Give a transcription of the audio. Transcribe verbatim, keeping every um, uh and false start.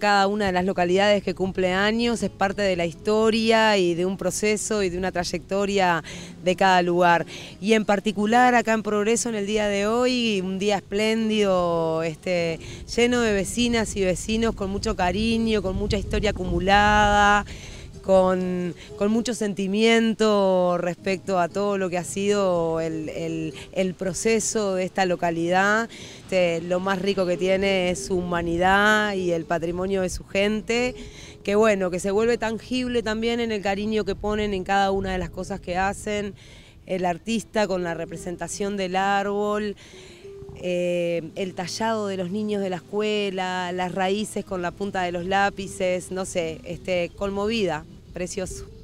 cada una de las localidades que cumple años, es parte de la historia y de un proceso y de una trayectoria de cada lugar. Y en particular acá en Progreso en el día de hoy, un día espléndido, este, lleno de vecinas y vecinos con mucho cariño, con mucha historia acumulada, Con, con mucho sentimiento respecto a todo lo que ha sido el, el, el proceso de esta localidad. Este, lo más rico que tiene es su humanidad y el patrimonio de su gente, que bueno, que se vuelve tangible también en el cariño que ponen en cada una de las cosas que hacen, el artista con la representación del árbol, Eh, el tallado de los niños de la escuela, las raíces con la punta de los lápices, no sé, este, conmovida, precioso.